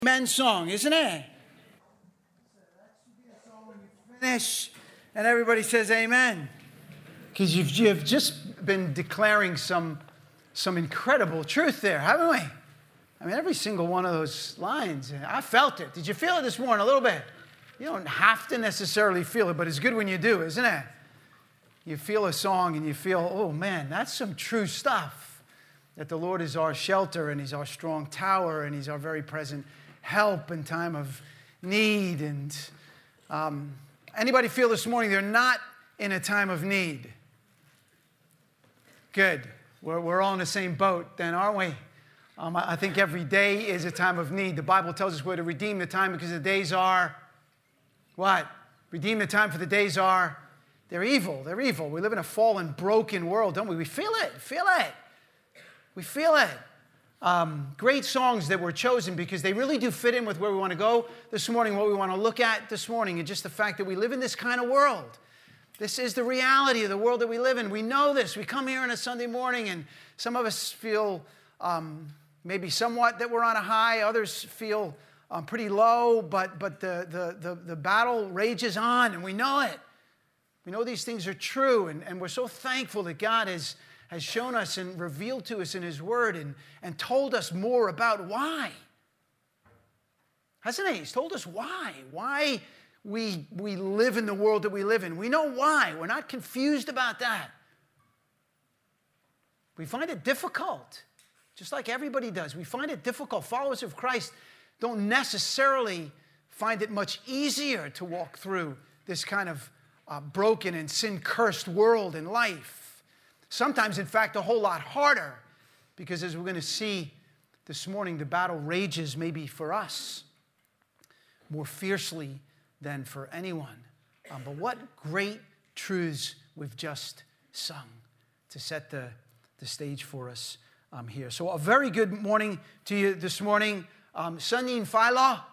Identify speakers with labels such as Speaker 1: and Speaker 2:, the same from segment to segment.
Speaker 1: Amen song, isn't it? That should be a song when you finish and everybody says amen. Because you've just been declaring some incredible truth there, haven't we? I mean, every single one of those lines, I felt it. Did you feel it this morning a little bit? You don't have to necessarily feel it, but it's good when you do, isn't it? You feel a song and you feel, oh man, that's some true stuff. That the Lord is our shelter and He's our strong tower and He's our very present help in time of need. And anybody feel this morning they're not in a time of need? Good. We're all in the same boat then, aren't we? I think every day is a time of need. The Bible tells us we're to redeem the time because the days are what? Redeem the time for the days are, they're evil. They're evil. We live in a fallen, broken world, don't we? We feel it. We feel it. Great songs that were chosen because they really do fit in with where we want to go this morning, what we want to look at this morning, and just the fact that we live in this kind of world. This is the reality of the world that we live in. We know this. We come here on a Sunday morning, and some of us feel maybe somewhat that we're on a high. Others feel pretty low, but the battle rages on, and we know it. We know these things are true, and we're so thankful that God has shown us and revealed to us in His Word and told us more about why. Hasn't He? He's told us why we live in the world that we live in. We know why. We're not confused about that. We find it difficult, just like everybody does. We find it difficult. Followers of Christ don't necessarily find it much easier to walk through this kind of broken and sin-cursed world and life. Sometimes, in fact, a whole lot harder, because as we're going to see this morning, the battle rages maybe for us more fiercely than for anyone. But what great truths we've just sung to set the stage for us here. So a very good morning to you this morning. Sanin Philo.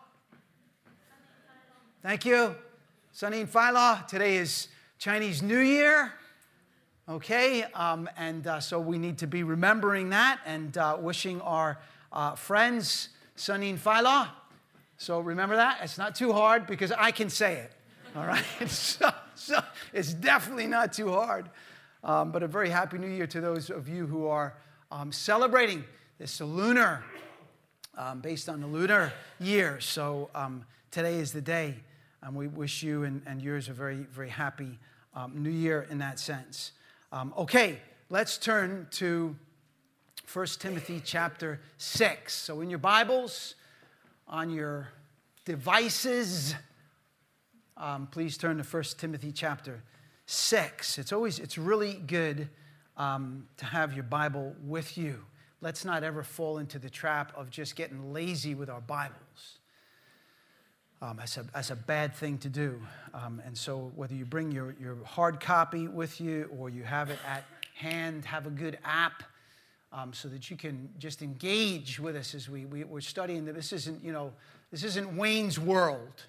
Speaker 1: Thank you. Sanin Philo. Today is Chinese New Year. Okay, so we need to be remembering that and wishing our friends Sanin Philo. So remember that. It's not too hard because I can say it. All right, so it's definitely not too hard. But a very happy New Year to those of you who are celebrating this lunar, based on the lunar year. So today is the day, and we wish you and yours a very, very happy New Year in that sense. Okay, let's turn to 1 Timothy chapter 6. So in your Bibles, on your devices, please turn to 1 Timothy chapter 6. It's really good to have your Bible with you. Let's not ever fall into the trap of just getting lazy with our Bibles. That's a bad thing to do. And so whether you bring your hard copy with you or you have it at hand, have a good app so that you can just engage with us as we're studying. This isn't Wayne's World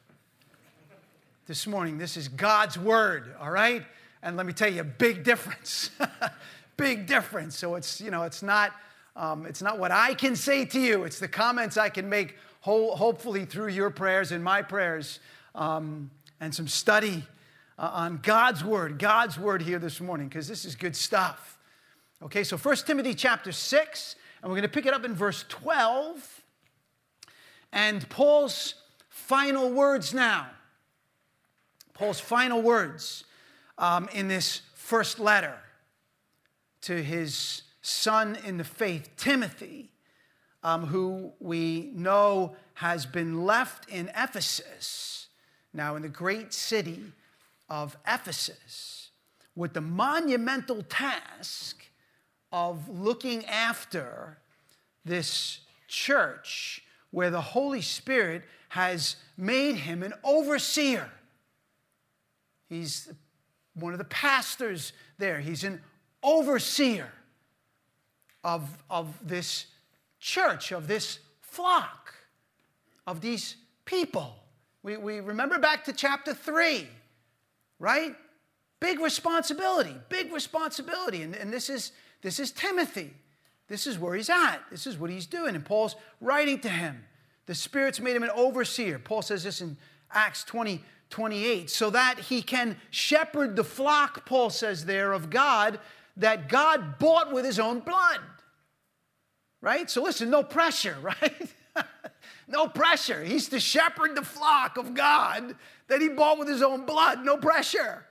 Speaker 1: this morning. This is God's Word, all right? And let me tell you, big difference. Big difference. So it's not what I can say to you. It's the comments I can make hopefully through your prayers and my prayers and some study on God's Word here this morning, because this is good stuff. Okay, so 1 Timothy chapter 6, and we're going to pick it up in verse 12, and Paul's final words now. Paul's final words in this first letter to his son in the faith, Timothy, who we know has been left in Ephesus, now in the great city of Ephesus, with the monumental task of looking after this church where the Holy Spirit has made him an overseer. He's one of the pastors there. He's an overseer of this church, of this flock, of these people. We remember back to chapter 3, right? Big responsibility. And this is Timothy. This is where he's at. This is what he's doing. And Paul's writing to him. The Spirit's made him an overseer. Paul says this in Acts 20:28, so that he can shepherd the flock, Paul says there, of God, that God bought with his own blood. Right? So listen, no pressure, right? No pressure. He's to shepherd the flock of God that he bought with his own blood. No pressure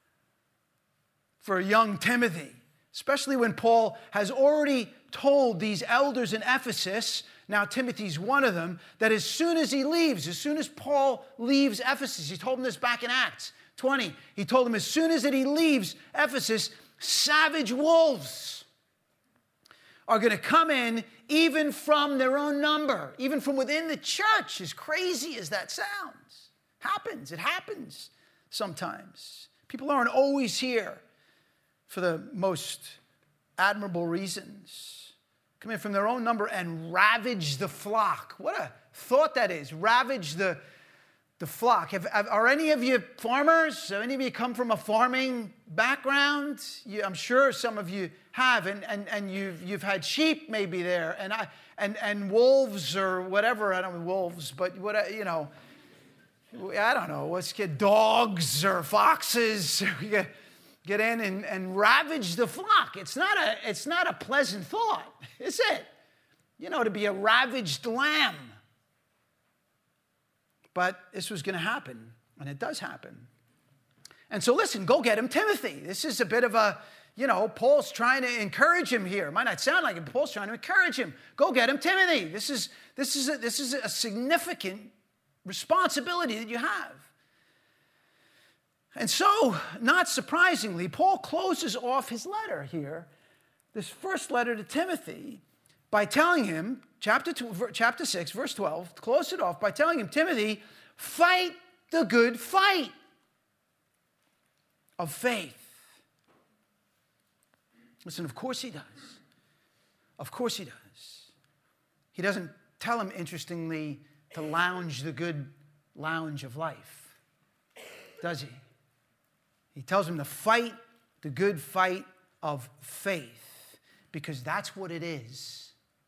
Speaker 1: for young Timothy, especially when Paul has already told these elders in Ephesus, now Timothy's one of them, that as soon as he leaves, as soon as Paul leaves Ephesus, he told them this back in Acts 20, he told them as soon as he leaves Ephesus, savage wolves are going to come in even from their own number, even from within the church, as crazy as that sounds. It happens sometimes. People aren't always here for the most admirable reasons. Come in from their own number and ravage the flock. What a thought that is, ravage the flock. Are any of you farmers? Have any of you come from a farming background? I'm sure some of you have, and you've had sheep maybe there, and wolves or whatever. I don't know wolves, but what I don't know. Let's get dogs or foxes. Get in and ravage the flock. It's not a pleasant thought, is it? To be a ravaged lamb. But this was going to happen, and it does happen. And so listen, go get him Timothy. This is a bit of a, Paul's trying to encourage him here. It might not sound like it, but Paul's trying to encourage him. Go get him Timothy. This is a significant responsibility that you have. And so, not surprisingly, Paul closes off his letter here, this first letter to Timothy, by telling him, chapter 6, verse 12, close it off by telling him, Timothy, fight the good fight of faith. Listen, of course he does. Of course he does. He doesn't tell him, interestingly, to lounge the good lounge of life, does he? He tells him to fight the good fight of faith, because that's what it is.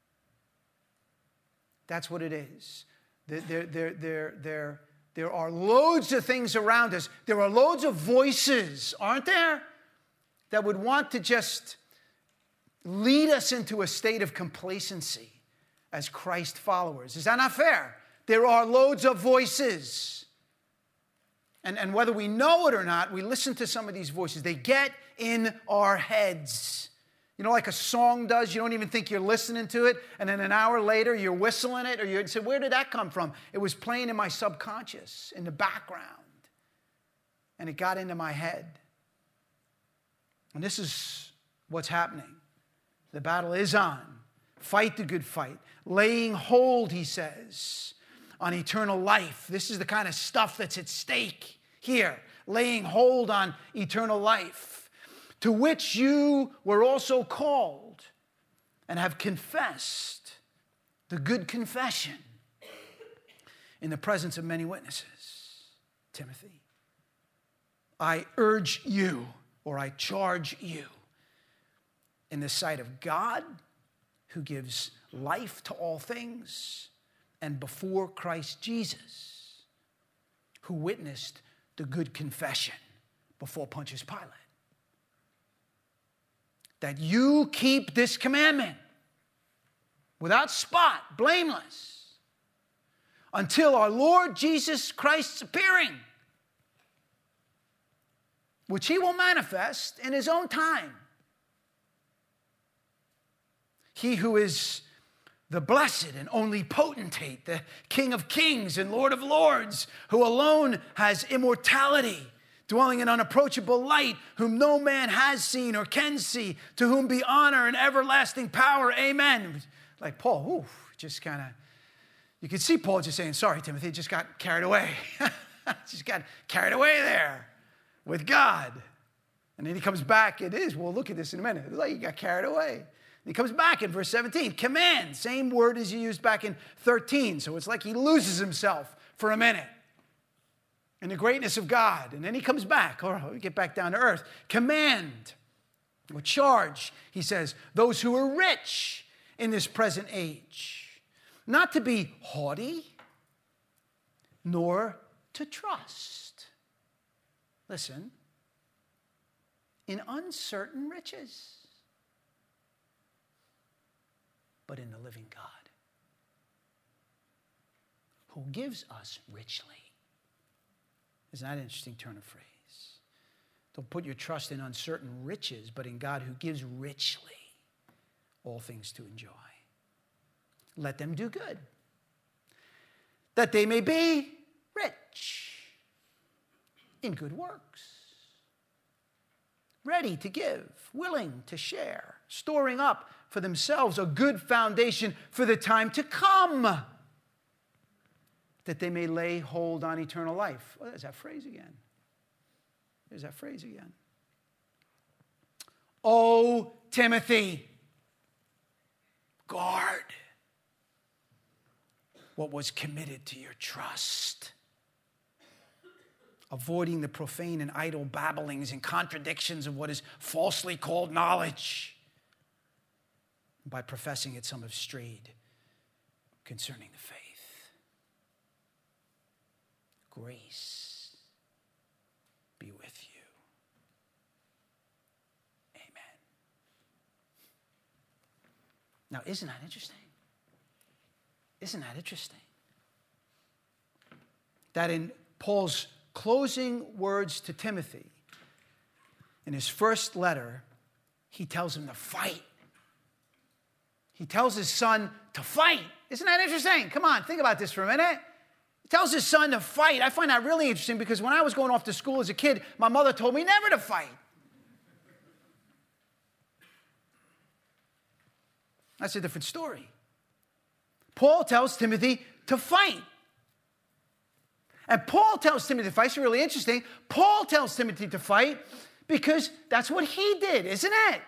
Speaker 1: That's what it is. There are loads of things around us. There are loads of voices, aren't there, that would want to just lead us into a state of complacency as Christ followers. Is that not fair? There are loads of voices. And whether we know it or not, we listen to some of these voices. They get in our heads. Like a song does, you don't even think you're listening to it, and then an hour later you're whistling it, or you say, where did that come from? It was playing in my subconscious, in the background, and it got into my head. And this is what's happening. The battle is on. Fight the good fight. Laying hold, he says, on eternal life. This is the kind of stuff that's at stake here. Laying hold on eternal life, to which you were also called and have confessed the good confession in the presence of many witnesses. Timothy, I urge you, or I charge you, in the sight of God, who gives life to all things, and before Christ Jesus, who witnessed the good confession before Pontius Pilate, that you keep this commandment without spot, blameless, until our Lord Jesus Christ's appearing, which he will manifest in his own time. He who is the blessed and only potentate, the King of kings and Lord of lords, who alone has immortality, dwelling in unapproachable light, whom no man has seen or can see, to whom be honor and everlasting power. Amen. Like Paul, just kind of, you could see Paul just saying, sorry, Timothy, just got carried away. Just got carried away there with God. And then he comes back, we'll look at this in a minute. It's like he got carried away. And he comes back in verse 17, command, same word as he used back in 13. So it's like he loses himself for a minute in the greatness of God. And then he comes back, we get back down to earth. Command, or charge, he says, those who are rich in this present age not to be haughty, nor to trust. Listen, in uncertain riches, but in the living God, who gives us richly. Isn't that an interesting turn of phrase? Don't put your trust in uncertain riches, but in God who gives richly all things to enjoy. Let them do good, that they may be rich in good works, ready to give, willing to share, storing up for themselves a good foundation for the time to come, that they may lay hold on eternal life. Well, there's that phrase again. There's that phrase again. O Timothy, guard what was committed to your trust, avoiding the profane and idle babblings and contradictions of what is falsely called knowledge. By professing it, some have strayed concerning the faith. Grace be with you. Amen. Now, isn't that interesting? Isn't that interesting? That in Paul's closing words to Timothy, in his first letter, he tells him to fight. He tells his son to fight. Isn't that interesting? Come on, think about this for a minute. He tells his son to fight. I find that really interesting because when I was going off to school as a kid, my mother told me never to fight. That's a different story. Paul tells Timothy to fight. And Paul tells Timothy to fight. It's really interesting. Paul tells Timothy to fight because that's what he did, isn't it?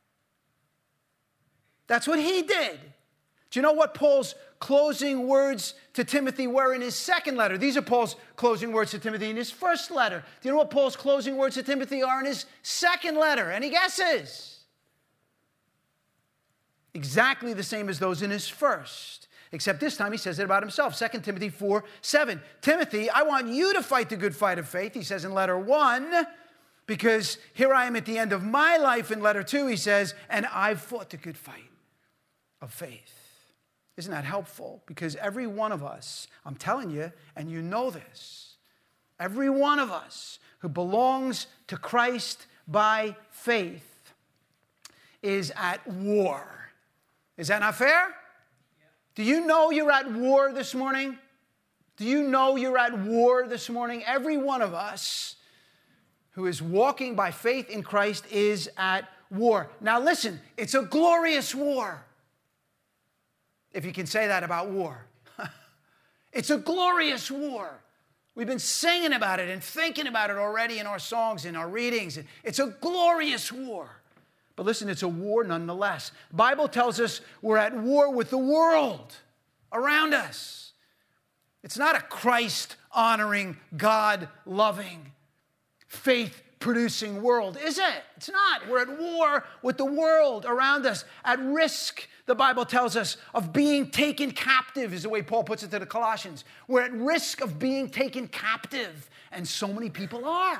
Speaker 1: That's what he did. Do you know what Paul's closing words to Timothy were in his second letter? These are Paul's closing words to Timothy in his first letter. Do you know what Paul's closing words to Timothy are in his second letter? Any guesses? Exactly the same as those in his first. Except this time he says it about himself. 2 Timothy 4:7. Timothy, I want you to fight the good fight of faith, he says in letter 1, because here I am at the end of my life. In letter 2, he says, and I've fought the good fight of faith. Isn't that helpful? Because every one of us, I'm telling you, and you know this, every one of us who belongs to Christ by faith is at war. Is that not fair? Do you know you're at war this morning? Do you know you're at war this morning? Every one of us who is walking by faith in Christ is at war. Now listen, it's a glorious war. If you can say that about war. It's a glorious war. We've been singing about it and thinking about it already in our songs, in our readings. It's a glorious war. But listen, it's a war nonetheless. The Bible tells us we're at war with the world around us. It's not a Christ-honoring, God-loving, faith-producing world, is it? It's not. We're at war with the world around us, at risk, the Bible tells us, of being taken captive, is the way Paul puts it to the Colossians. We're at risk of being taken captive, and so many people are.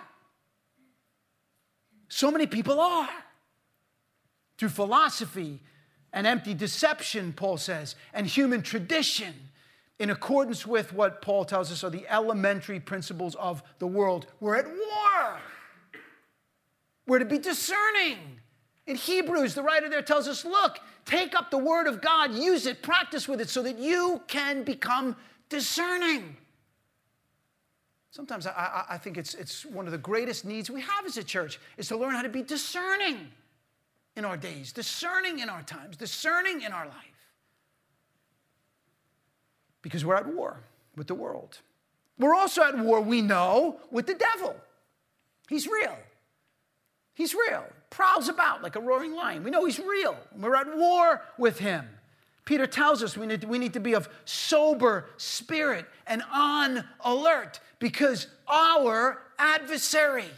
Speaker 1: So many people are. Through philosophy and empty deception, Paul says, and human tradition, in accordance with what Paul tells us are the elementary principles of the world. We're at war. We're to be discerning. In Hebrews, the writer there tells us, look, take up the word of God, use it, practice with it so that you can become discerning. Sometimes I think it's one of the greatest needs we have as a church is to learn how to be discerning in our days, discerning in our times, discerning in our life. Because we're at war with the world. We're also at war, we know, with the devil. He's real. He's real. Prowls about like a roaring lion. We know he's real. We're at war with him. Peter tells us we need to be of sober spirit and on alert because our adversary,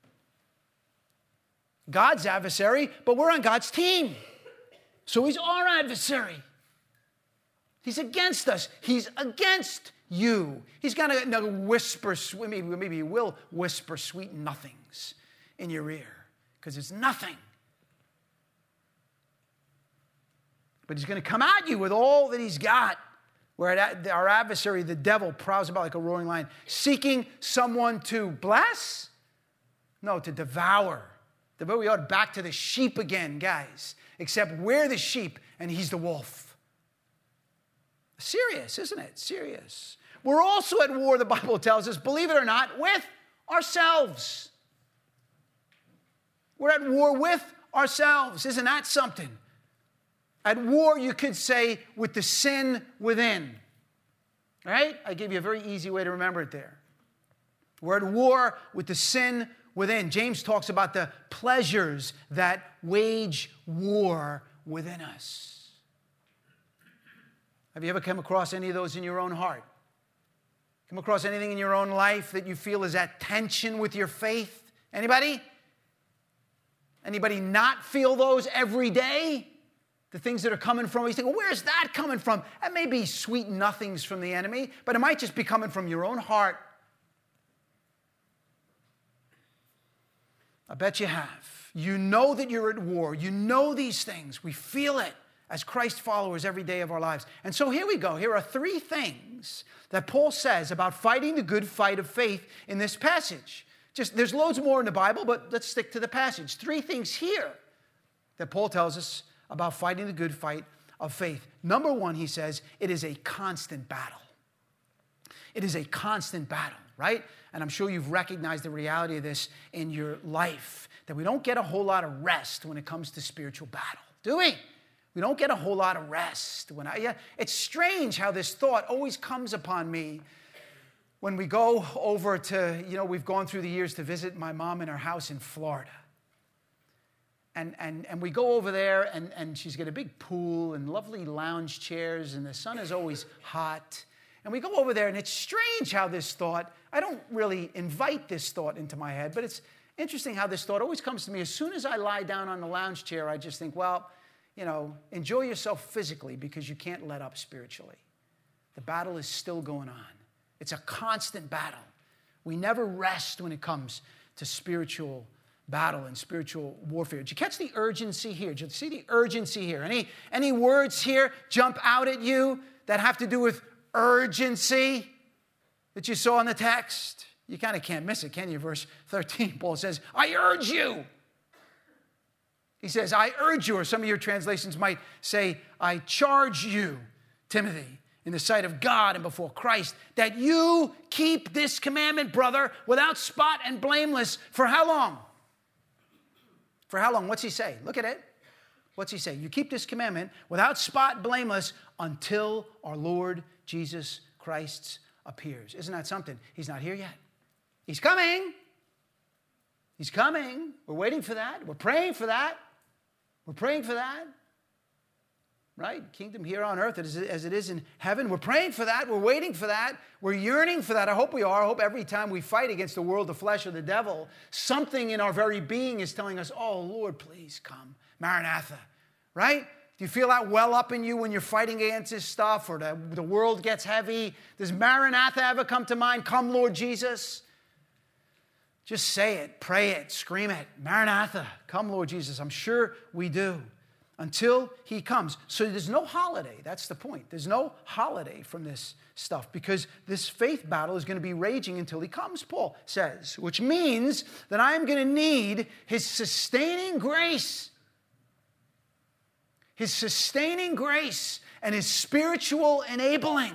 Speaker 1: God's adversary, but we're on God's team. So he's our adversary. He's against us. He's against you. He's going to whisper, maybe he will whisper sweet nothings in your ear, because it's nothing. But he's going to come at you with all that he's got. Where our adversary, the devil, prowls about like a roaring lion, seeking someone to bless? No, to devour. We ought back to the sheep again, guys. Except we're the sheep and he's the wolf. Serious, isn't it? Serious. We're also at war, the Bible tells us, believe it or not, with ourselves. We're at war with ourselves. Isn't that something? At war, you could say, with the sin within. Right? I gave you a very easy way to remember it there. We're at war with the sin within. James talks about the pleasures that wage war within us. Have you ever come across any of those in your own heart? Come across anything in your own life that you feel is at tension with your faith? Anybody? Anybody not feel those every day? The things that are coming from, you think, well, where's that coming from? That may be sweet nothings from the enemy, but it might just be coming from your own heart. I bet you have. You know that you're at war. You know these things. We feel it as Christ followers every day of our lives. And so here we go. Here are 3 things that Paul says about fighting the good fight of faith in this passage. There's loads more in the Bible, but let's stick to the passage. 3 things here that Paul tells us about fighting the good fight of faith. Number 1, he says, it is a constant battle. It is a constant battle, right? And I'm sure you've recognized the reality of this in your life, that we don't get a whole lot of rest when it comes to spiritual battle, do we? We don't get a whole lot of rest. It's strange how this thought always comes upon me when we go over to, we've gone through the years to visit my mom in her house in Florida. And we go over there, and she's got a big pool and lovely lounge chairs, and the sun is always hot. And we go over there, and it's strange how this thought, I don't really invite this thought into my head, but it's interesting how this thought always comes to me. As soon as I lie down on the lounge chair, I just think, well, enjoy yourself physically because you can't let up spiritually. The battle is still going on. It's a constant battle. We never rest when it comes to spiritual battle and spiritual warfare. Did you catch the urgency here? Did you see the urgency here? Any words here jump out at you that have to do with urgency that you saw in the text? You kind of can't miss it, can you? Verse 13, Paul says, I urge you. He says, I urge you, or some of your translations might say, I charge you, Timothy, in the sight of God and before Christ, that you keep this commandment, brother, without spot and blameless. For how long? For how long? What's he say? Look at it. What's he say? You keep this commandment without spot, blameless, until our Lord Jesus Christ appears. Isn't that something? He's not here yet. He's coming. He's coming. We're waiting for that. We're praying for that. We're praying for that. Right? Kingdom here on earth as it is in heaven. We're praying for that. We're waiting for that. We're yearning for that. I hope we are. I hope every time we fight against the world, the flesh, or the devil, something in our very being is telling us, oh, Lord, please come. Maranatha. Right? Do you feel that well up in you when you're fighting against this stuff or the world gets heavy? Does Maranatha ever come to mind? Come, Lord Jesus. Just say it, pray it, scream it. Maranatha, come, Lord Jesus. I'm sure we do. Until he comes. So there's no holiday. That's the point. There's no holiday from this stuff because this faith battle is going to be raging until he comes, Paul says, which means that I'm going to need his sustaining grace. His sustaining grace and his spiritual enabling.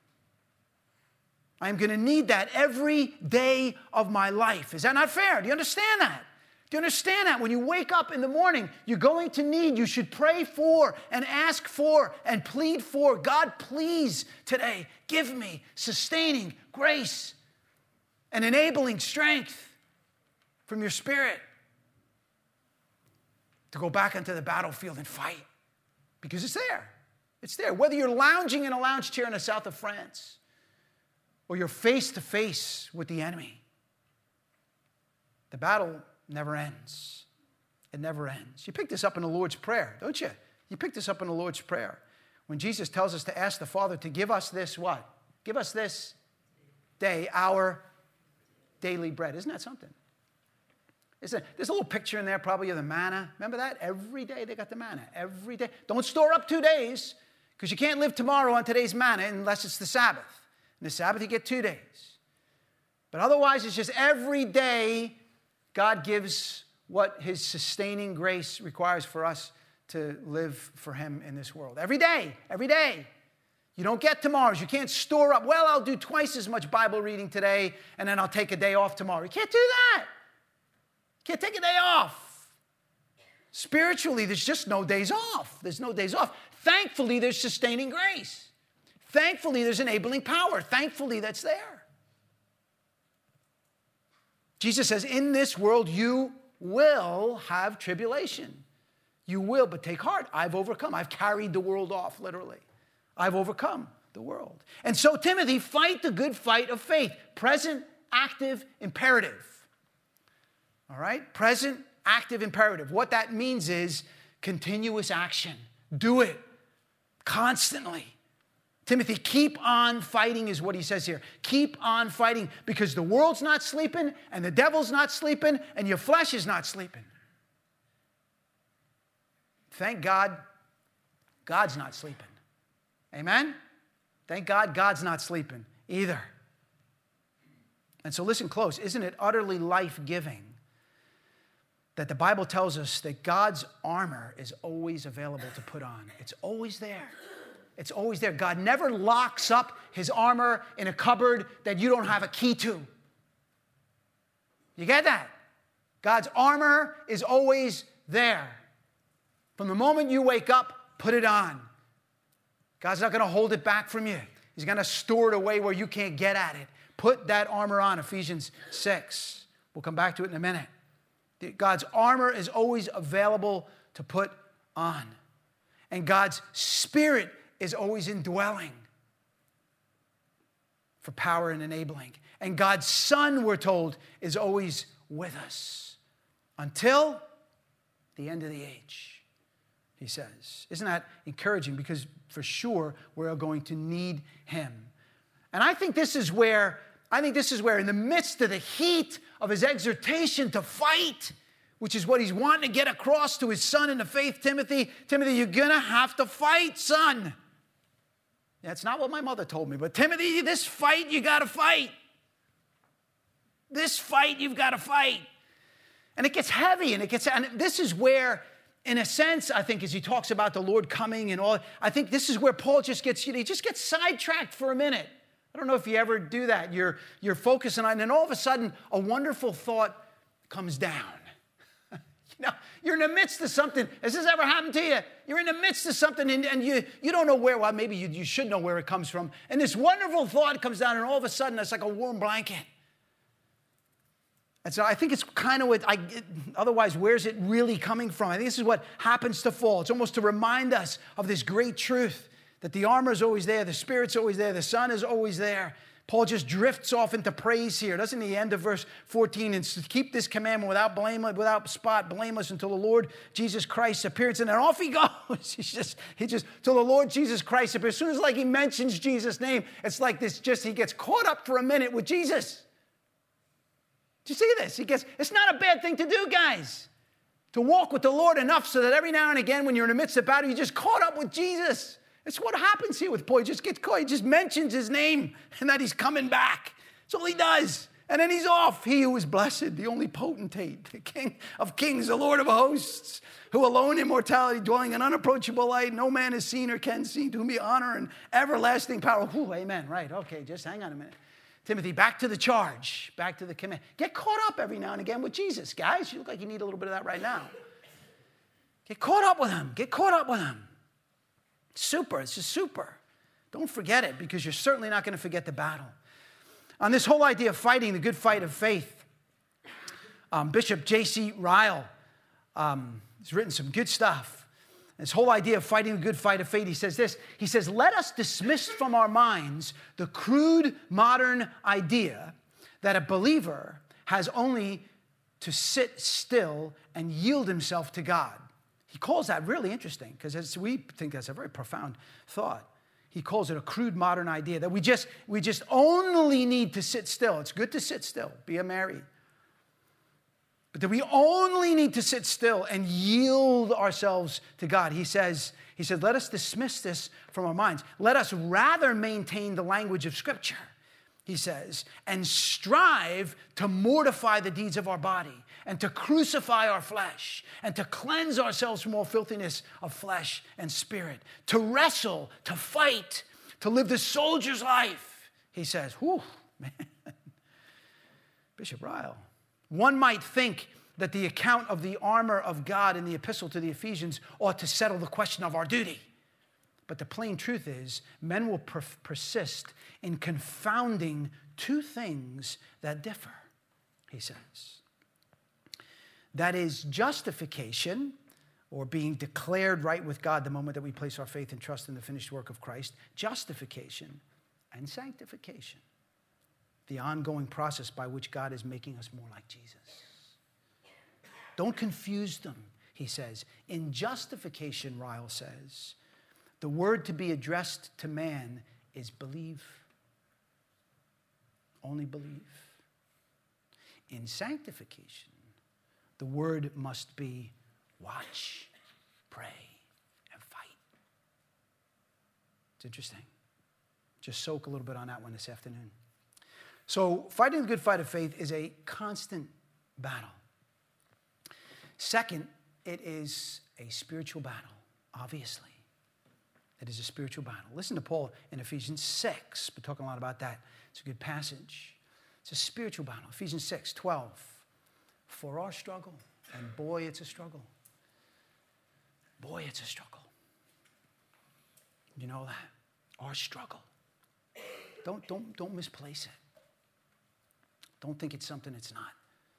Speaker 1: I'm going to need that every day of my life. Is that not fair? Do you understand that? Do you understand that? When you wake up in the morning, you're going to need, you should pray for and ask for and plead for, God, please today give me sustaining grace and enabling strength from your Spirit to go back into the battlefield and fight. Because it's there. It's there. Whether you're lounging in a lounge chair in the south of France or you're face to face with the enemy, the battle never ends. It never ends. You pick this up in the Lord's Prayer, don't you? You pick this up in the Lord's Prayer, When Jesus tells us to ask the Father to give us this what? Give us this day our daily bread. Isn't that something? There's a little picture in there probably of the manna. Remember that? Every day they got the manna. Every day. Don't store up 2 days because you can't live tomorrow on today's manna unless it's the Sabbath. And the Sabbath you get 2 days. But otherwise it's just every day God gives what his sustaining grace requires for us to live for him in this world. Every day. Every day. You don't get tomorrow's. You can't store up. Well, I'll do twice as much Bible reading today and then I'll take a day off tomorrow. You can't do that. Can't take a day off. Spiritually, there's just no days off. There's no days off. Thankfully, there's sustaining grace. Thankfully, there's enabling power. Thankfully, that's there. Jesus says, in this world, you will have tribulation. You will, but take heart. I've overcome. I've carried the world off, literally. I've overcome the world. And so, Timothy, fight the good fight of faith. Present, active, imperative. All right? Present, active, imperative. What that means is continuous action. Do it constantly. Timothy, keep on fighting is what he says here. Keep on fighting because the world's not sleeping and the devil's not sleeping and your flesh is not sleeping. Thank God, God's not sleeping. Amen? Thank God, God's not sleeping either. And so listen close. Isn't it utterly life-giving that the Bible tells us that God's armor is always available to put on? It's always there. It's always there. God never locks up his armor in a cupboard that you don't have a key to. You get that? God's armor is always there. From the moment you wake up, put it on. God's not going to hold it back from you. He's going to store it away where you can't get at it. Put that armor on, Ephesians 6. We'll come back to it in a minute. God's armor is always available to put on. And God's Spirit is always indwelling for power and enabling. And God's Son, we're told, is always with us until the end of the age, he says. Isn't that encouraging? Because for sure we're going to need him. And I think this is where in the midst of the heat of his exhortation to fight, which is what he's wanting to get across to his son in the faith, Timothy, you're going to have to fight, son. That's not what my mother told me, but Timothy, this fight, you got to fight. This fight, you've got to fight. And it gets heavy, and this is where, in a sense, I think as he talks about the Lord coming and all, I think this is where Paul he just gets sidetracked for a minute. I don't know if you ever do that. You're focusing on, and then all of a sudden, a wonderful thought comes down. You're in the midst of something. Has this ever happened to you? You're in the midst of something, and you don't know where. Well, maybe you should know where it comes from. And this wonderful thought comes down, and all of a sudden, it's like a warm blanket. And so I think it's kind of otherwise, where's it really coming from? I think this is what happens to fall. It's almost to remind us of this great truth that the armor is always there, the Spirit's always there, the Son is always there. Paul just drifts off into praise here, doesn't he? End of verse 14, and to keep this commandment without blame, without spot, blameless until the Lord Jesus Christ appears. And then off he goes. He just till the Lord Jesus Christ appears. As soon as he mentions Jesus' name, it's like this. He gets caught up for a minute with Jesus. Do you see this? It's not a bad thing to do, guys. To walk with the Lord enough so that every now and again, when you're in the midst of battle, you're just caught up with Jesus. It's what happens here with Paul. He just gets caught. He just mentions his name and that he's coming back. That's all he does. And then he's off. He who is blessed, the only potentate, the King of kings, the Lord of hosts, who alone immortality, dwelling in unapproachable light, no man has seen or can see, to whom be honor and everlasting power. Ooh, amen. Right. Okay, just hang on a minute. Timothy, back to the charge, back to the command. Get caught up every now and again with Jesus, guys. You look like you need a little bit of that right now. Get caught up with him. Get caught up with him. Super. It's just super. Don't forget it, because you're certainly not going to forget the battle. On this whole idea of fighting the good fight of faith, Bishop J.C. Ryle has written some good stuff. This whole idea of fighting the good fight of faith, he says this. He says, let us dismiss from our minds the crude modern idea that a believer has only to sit still and yield himself to God. He calls that really interesting because we think that's a very profound thought. He calls it a crude modern idea that we just only need to sit still. It's good to sit still, be a Mary. But that we only need to sit still and yield ourselves to God. He said, let us dismiss this from our minds. Let us rather maintain the language of Scripture, he says, and strive to mortify the deeds of our body and to crucify our flesh and to cleanse ourselves from all filthiness of flesh and spirit, to wrestle, to fight, to live the soldier's life. He says, whew, man. Bishop Ryle. One might think that the account of the armor of God in the epistle to the Ephesians ought to settle the question of our duty. But the plain truth is, men will persist in confounding two things that differ, he says. That is justification, or being declared right with God the moment that we place our faith and trust in the finished work of Christ. Justification and sanctification. The ongoing process by which God is making us more like Jesus. Don't confuse them, he says. In justification, Ryle says, the word to be addressed to man is believe. Only believe. In sanctification, the word must be watch, pray, and fight. It's interesting. Just soak a little bit on that one this afternoon. So fighting the good fight of faith is a constant battle. Second, it is a spiritual battle, obviously. It is a spiritual battle. Listen to Paul in Ephesians 6. We're talking a lot about that. It's a good passage. It's a spiritual battle. Ephesians 6:12. For our struggle, and boy, it's a struggle. Boy, it's a struggle. You know that? Our struggle. Don't misplace it. Don't think it's something it's not.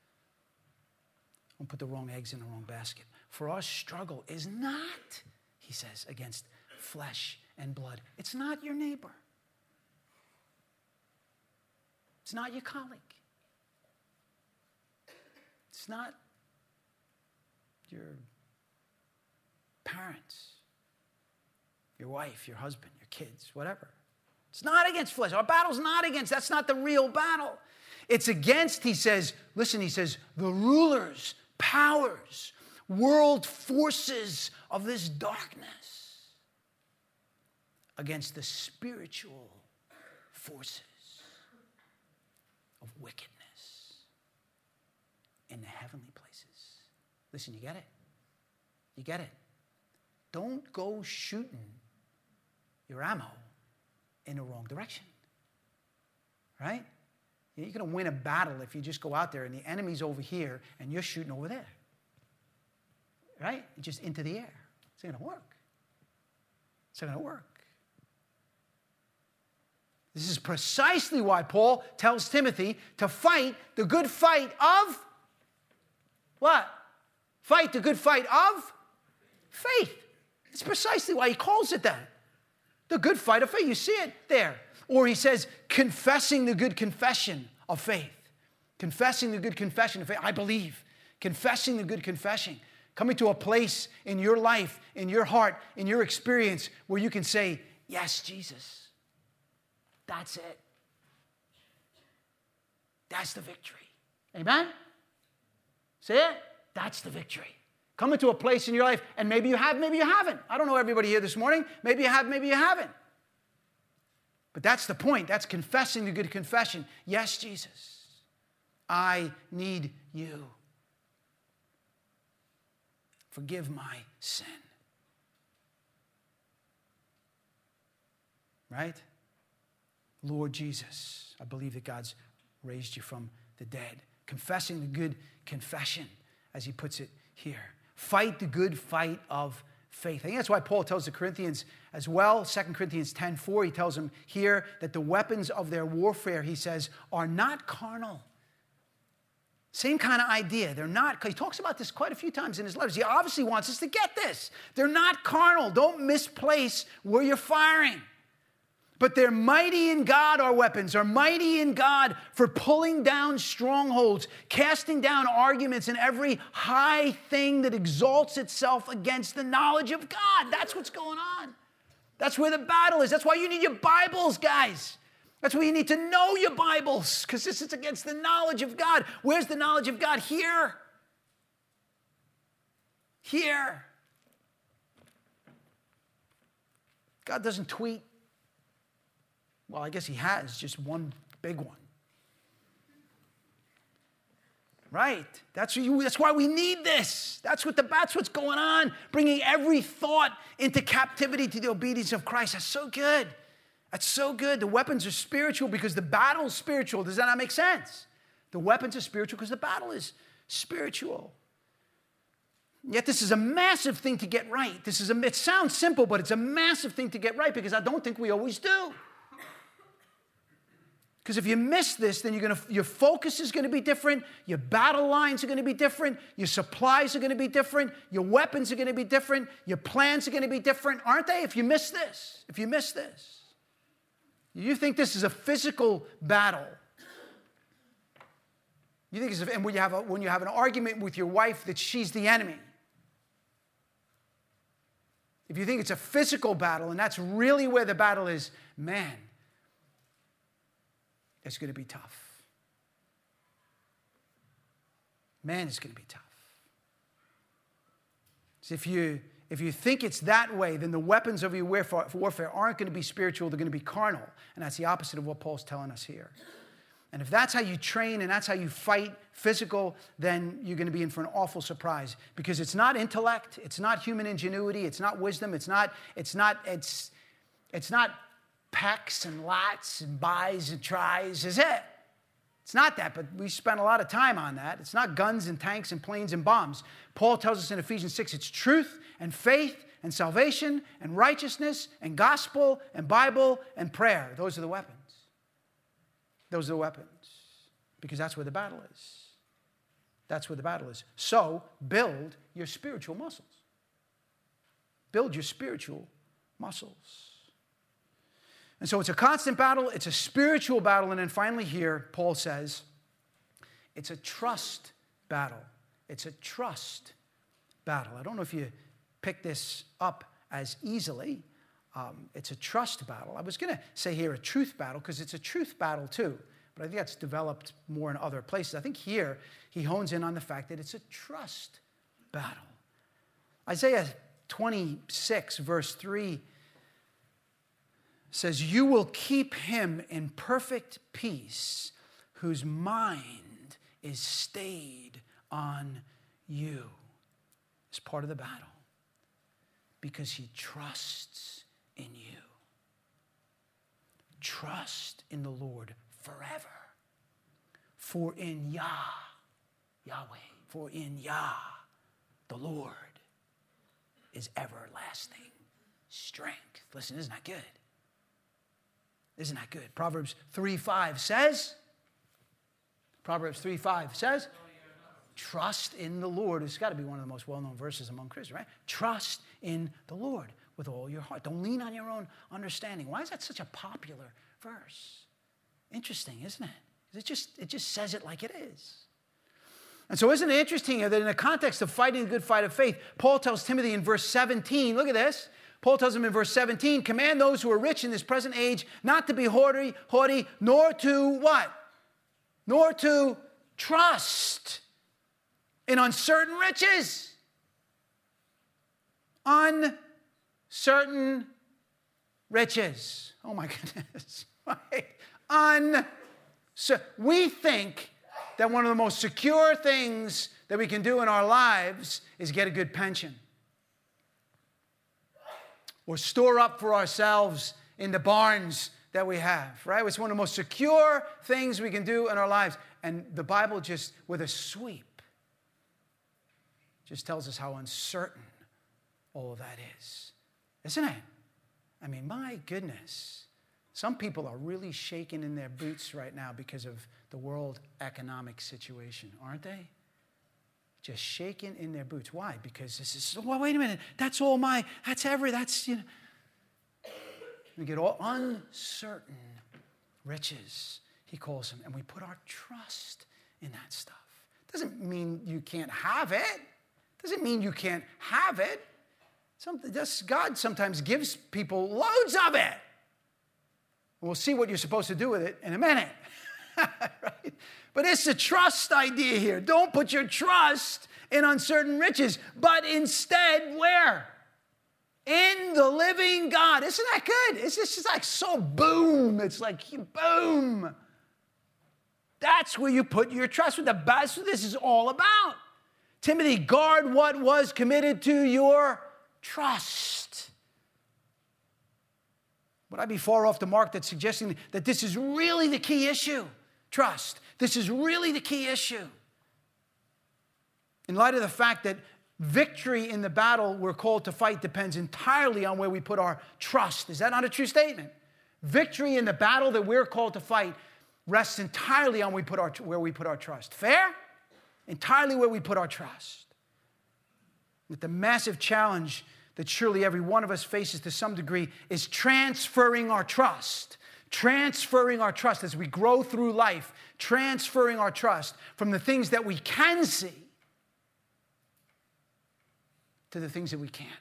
Speaker 1: Don't put the wrong eggs in the wrong basket. For our struggle is not, he says, against flesh and blood. It's not your neighbor. It's not your colleague. It's not your parents, your wife, your husband, your kids, whatever. It's not against flesh. Our battle's not against. That's not the real battle. It's against, he says, listen, he says, the rulers, powers, world forces of this darkness, against the spiritual forces of wickedness in the heavenly places. Listen, you get it? You get it? Don't go shooting your ammo in the wrong direction. Right? You're going to win a battle if you just go out there and the enemy's over here and you're shooting over there. Right? Just into the air. It's not going to work. It's not going to work. This is precisely why Paul tells Timothy to fight the good fight of what? Fight the good fight of faith. It's precisely why he calls it that. The good fight of faith. You see it there. Or he says, confessing the good confession of faith. Confessing the good confession of faith. I believe. Confessing the good confession. Coming to a place in your life, in your heart, in your experience where you can say, yes, Jesus. That's it. That's the victory. Amen? See it? That's the victory. Come into a place in your life, and maybe you have, maybe you haven't. I don't know everybody here this morning. Maybe you have, maybe you haven't. But that's the point. That's confessing the good confession. Yes, Jesus, I need you. Forgive my sin. Right? Lord Jesus, I believe that God's raised you from the dead. Confessing the good confession, as he puts it here. Fight the good fight of faith. I think that's why Paul tells the Corinthians as well, 2 Corinthians 10:4, he tells them here that the weapons of their warfare, he says, are not carnal. Same kind of idea. They're not, he talks about this quite a few times in his letters. He obviously wants us to get this. They're not carnal. Don't misplace where you're firing. But they're mighty in God, our weapons are mighty in God for pulling down strongholds, casting down arguments and every high thing that exalts itself against the knowledge of God. That's what's going on. That's where the battle is. That's why you need your Bibles, guys. That's why you need to know your Bibles, because this is against the knowledge of God. Where's the knowledge of God? Here. Here. God doesn't tweet. Well, I guess he has, just one big one. Right? That's why we need this. That's what's going on. Bringing every thought into captivity to the obedience of Christ. That's so good. That's so good. The weapons are spiritual because the battle is spiritual. Does that not make sense? The weapons are spiritual because the battle is spiritual. Yet this is a massive thing to get right. It sounds simple, but it's a massive thing to get right because I don't think we always do. Because if you miss this, then your focus is going to be different. Your battle lines are going to be different. Your supplies are going to be different. Your weapons are going to be different. Your plans are going to be different, aren't they? If you miss this. You think this is a physical battle. You think and when you have an argument with your wife that she's the enemy. If you think it's a physical battle and that's really where the battle is, man, it's going to be tough. Man, it's going to be tough. So if you think it's that way, then the weapons of your warfare aren't going to be spiritual, they're going to be carnal. And that's the opposite of what Paul's telling us here. And if that's how you train and that's how you fight physical, then you're going to be in for an awful surprise. Because it's not intellect, it's not human ingenuity, it's not wisdom, it's not pecs and lats and buys and tries, is it? It's not that, but we spent a lot of time on that. It's not guns and tanks and planes and bombs. Paul tells us in Ephesians 6, it's truth and faith and salvation and righteousness and gospel and Bible and prayer. Those are the weapons. Those are the weapons. Because that's where the battle is. That's where the battle is. So, build your spiritual muscles. Build your spiritual muscles. And so it's a constant battle, it's a spiritual battle, and then finally here, Paul says, it's a trust battle. It's a trust battle. I don't know if you pick this up as easily. It's a trust battle. I was going to say here a truth battle, because it's a truth battle too, but I think that's developed more in other places. I think here he hones in on the fact that it's a trust battle. Isaiah 26, verse 3 says, you will keep him in perfect peace whose mind is stayed on you. It's part of the battle because he trusts in you. Trust in the Lord forever. For in Yahweh, the Lord is everlasting strength. Listen, isn't that good? Isn't that good? Proverbs 3:5 says, trust in the Lord. It's got to be one of the most well-known verses among Christians, right? Trust in the Lord with all your heart. Don't lean on your own understanding. Why is that such a popular verse? Interesting, isn't it? It just says it like it is. And so isn't it interesting that in the context of fighting the good fight of faith, Paul tells Timothy in verse 17, look at this. Paul tells him in verse 17, command those who are rich in this present age not to be haughty, nor to what? Nor to trust in uncertain riches. Uncertain riches. Oh my goodness. Right? We think that one of the most secure things that we can do in our lives is get a good pension. Or store up for ourselves in the barns that we have, right? It's one of the most secure things we can do in our lives. And the Bible just, with a sweep, just tells us how uncertain all of that is. Isn't it? I mean, my goodness. Some people are really shaking in their boots right now because of the world economic situation, aren't they? Just shaking in their boots. Why? Because this is, well, wait a minute, that's We get all uncertain riches, he calls them, and we put our trust in that stuff. Doesn't mean you can't have it. Doesn't mean you can't have it. God sometimes gives people loads of it. We'll see what you're supposed to do with it in a minute. Right? But it's a trust idea here. Don't put your trust in uncertain riches, but instead, where? In the living God. Isn't that good? It's just like so boom. It's like boom. That's where you put your trust. That's what this is all about. Timothy, guard what was committed to your trust. Would I be far off the mark that's suggesting that this is really the key issue? Trust. This is really the key issue. In light of the fact that victory in the battle we're called to fight depends entirely on where we put our trust. Is that not a true statement? Victory in the battle that we're called to fight rests entirely on where we put our trust. Fair? Entirely where we put our trust. But the massive challenge that surely every one of us faces to some degree is transferring our trust. Transferring our trust as we grow through life. Transferring our trust from the things that we can see to the things that we can't.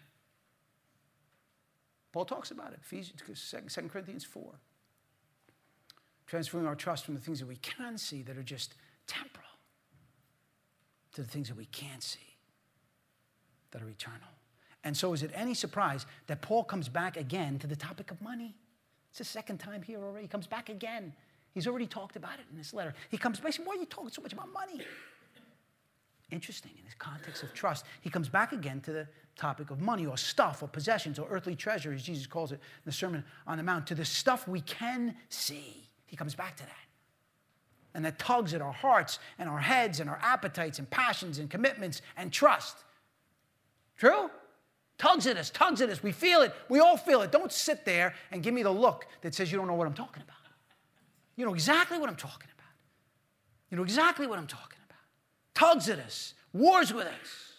Speaker 1: Paul talks about it, 2 Corinthians 4. Transferring our trust from the things that we can see that are just temporal to the things that we can't see that are eternal. And so is it any surprise that Paul comes back again to the topic of money? It's the second time here already. He comes back again. He's already talked about it in this letter. He comes back and says, why are you talking so much about money? Interesting, in this context of trust. He comes back again to the topic of money or stuff or possessions or earthly treasure, as Jesus calls it in the Sermon on the Mount, to the stuff we can see. He comes back to that. And that tugs at our hearts and our heads and our appetites and passions and commitments and trust. True? Tugs at us. We feel it. We all feel it. Don't sit there and give me the look that says you don't know what I'm talking about. You know exactly what I'm talking about. You know exactly what I'm talking about. Tugs at us. Wars with us.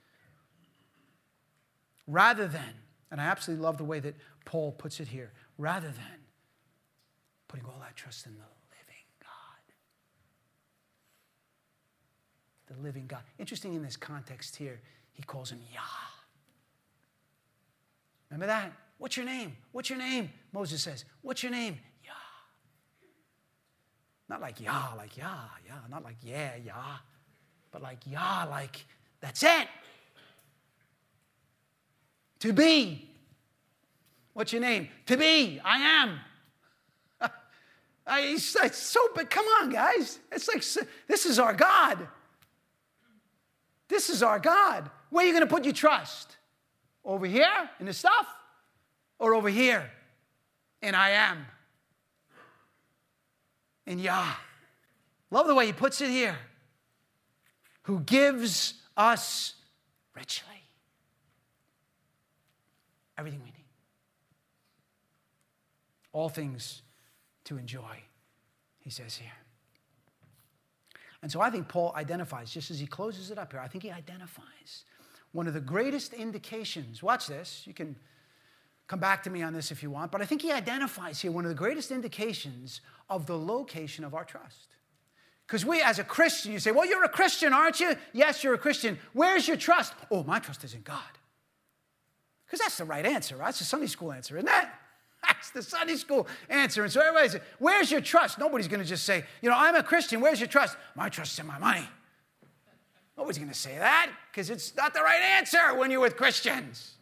Speaker 1: Rather than, and I absolutely love the way that Paul puts it here, rather than putting all that trust in the living God. The living God. Interesting in this context here, he calls him Yah. Remember that? What's your name? What's your name? Moses says, what's your name? Yah. Not like Yah, like Yah. Not like Yah, but like Yah, like that's it. To be. What's your name? To be. I am. It's so big. Come on, guys. It's like, this is our God. This is our God. Where are you going to put your trust? Over here in the stuff? Or over here in I am? In Yah. Love the way he puts it here. Who gives us richly everything we need. All things to enjoy, he says here. And so I think Paul identifies, just as he closes it up here, I think he identifies one of the greatest indications. Watch this. You can come back to me on this if you want. But I think he identifies here one of the greatest indications of the location of our trust. Because we, as a Christian, you say, well, you're a Christian, aren't you? Yes, you're a Christian. Where's your trust? Oh, my trust is in God. Because that's the right answer, right? That's the Sunday school answer, isn't that? That's the Sunday school answer. And so everybody says, where's your trust? Nobody's going to just say, I'm a Christian. Where's your trust? My trust is in my money. Nobody's going to say that because it's not the right answer when you're with Christians.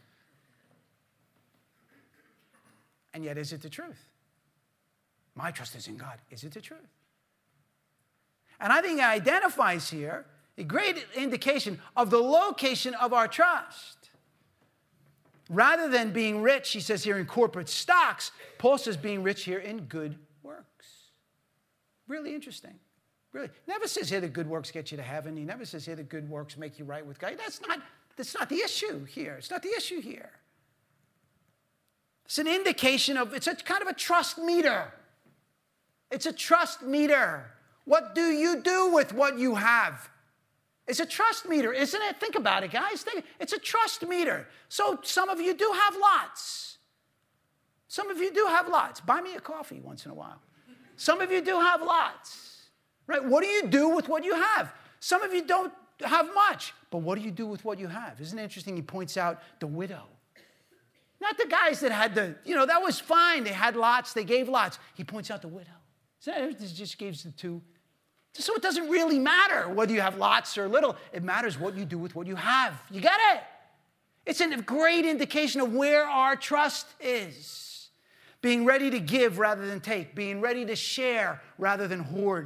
Speaker 1: And yet, is it the truth? My trust is in God. Is it the truth? And I think it identifies here a great indication of the location of our trust. Rather than being rich, he says here, in corporate stocks, Paul says being rich here in good works. Really interesting. Really. Never says here that good works get you to heaven. He never says here that good works make you right with God. That's not the issue here. It's not the issue here. It's an indication of, it's a kind of a trust meter. It's a trust meter. What do you do with what you have? It's a trust meter, isn't it? Think about it, guys. It's a trust meter. So some of you do have lots. Some of you do have lots. Buy me a coffee once in a while. Some of you do have lots, right? What do you do with what you have? Some of you don't have much, but what do you do with what you have? Isn't it interesting? He points out the widow. Not the guys that had that was fine. They had lots. They gave lots. He points out the widow. This just gives the two. So it doesn't really matter whether you have lots or little. It matters what you do with what you have. You get it? It's a great indication of where our trust is. Being ready to give rather than take. Being ready to share rather than hoard.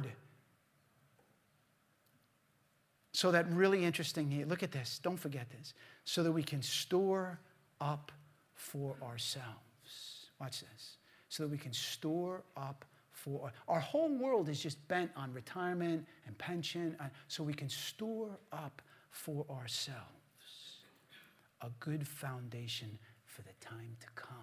Speaker 1: So that really interesting here. Look at this. Don't forget this. So that we can store up for ourselves. Watch this. So that we can store up for our whole world is just bent on retirement and pension, so we can store up for ourselves a good foundation for the time to come.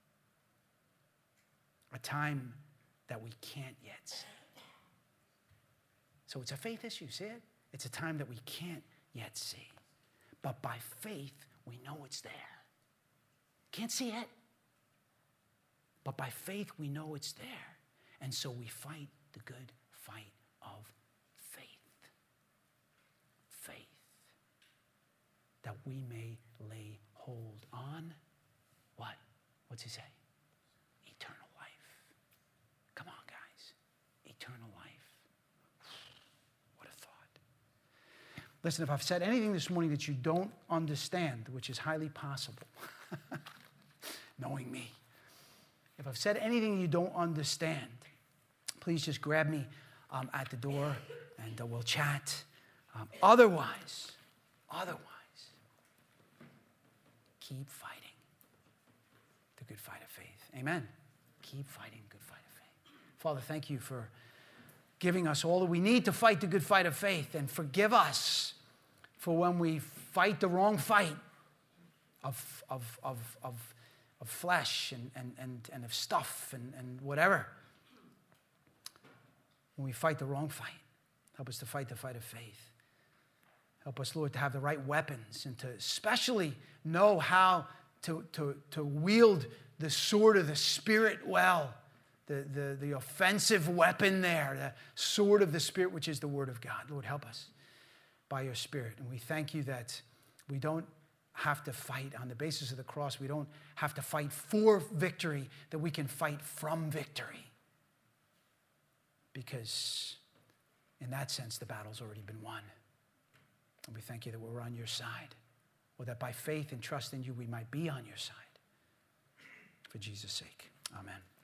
Speaker 1: A time that we can't yet see. So it's a faith issue, see it? It's a time that we can't yet see. But by faith, we know it's there. Can't see it. But by faith, we know it's there. And so we fight the good fight of faith. Faith. That we may lay hold on what? What's he say? Eternal life. Come on, guys. Eternal life. What a thought. Listen, if I've said anything this morning that you don't understand, which is highly possible, knowing me, if I've said anything you don't understand, please just grab me at the door and we'll chat. Otherwise, keep fighting the good fight of faith. Amen. Keep fighting the good fight of faith. Father, thank you for giving us all that we need to fight the good fight of faith, and forgive us for when we fight the wrong fight of flesh and of stuff and whatever. When we fight the wrong fight, help us to fight the fight of faith. Help us, Lord, to have the right weapons and to especially know how to wield the sword of the Spirit well, the offensive weapon there, the sword of the Spirit, which is the Word of God. Lord, help us by your Spirit. And we thank you that we don't have to fight on the basis of the cross. We don't have to fight for victory, that we can fight from victory. Because in that sense, the battle's already been won. And we thank you that we're on your side, or that by faith and trust in you, we might be on your side. For Jesus' sake, amen.